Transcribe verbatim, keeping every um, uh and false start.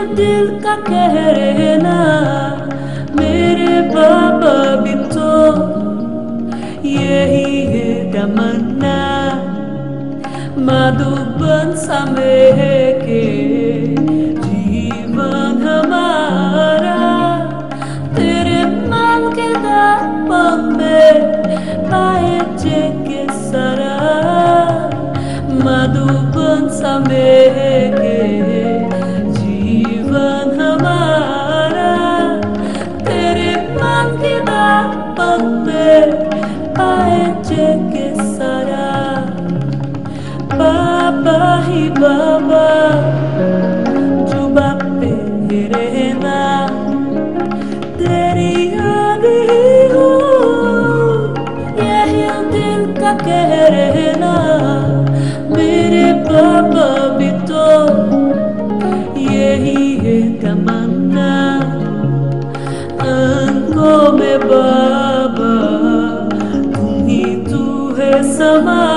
दिल का कह रहना मेरे बाबा भी तो यही है तमन्ना मधुबन समय के जीवन हमारा तेरे मन के दापन में पाए के सारा मधुबन समय के जीवन हमारा तेरे मन के दापन में पाए के सारा बाबा ही बाबा जुबा पे रहना तेरी याद ही हो यही दिल का कह रहना मेरे बाबा भी तो यही है तमन्ना आंखों में बाबा तुम ही तू है समा